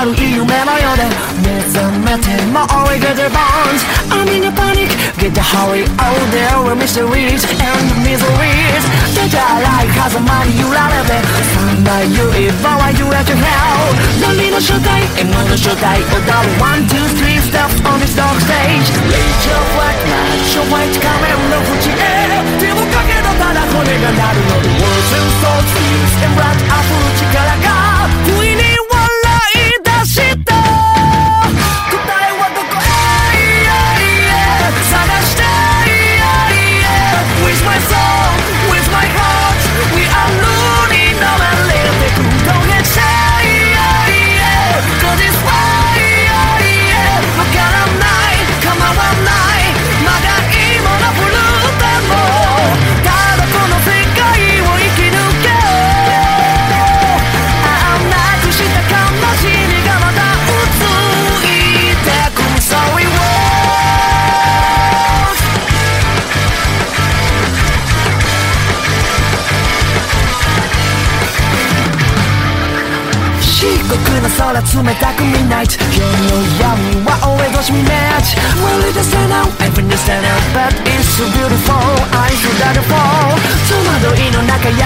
悪い夢のようで目覚めても always get the bones I'm in a panic get the hurry oh there were mysteries and miseries 手じゃ荒い風間に揺られて三大言葉は言えて hell 何の正体 M の正体踊る one two three steps on this dark stage Raise your flag ならwhite 仮面の縁へ手をかけたただ骨が鳴るので words and thoughts feels and blood 溢る力が不意に笑い出した答えはどこへ探して With my soul, with my heart We are running now and let it go Don't get shy Cause it's why わからない構わないまだ今のブルーでもただこの世界を生き抜けなくした悲しみがまた映ってく Sorry words 漆黒の空冷たく Midnight 夜の闇は always watch me match Well it is stand out, everything is stand out But it's so beautiful, I feel that it fall 戸惑いの中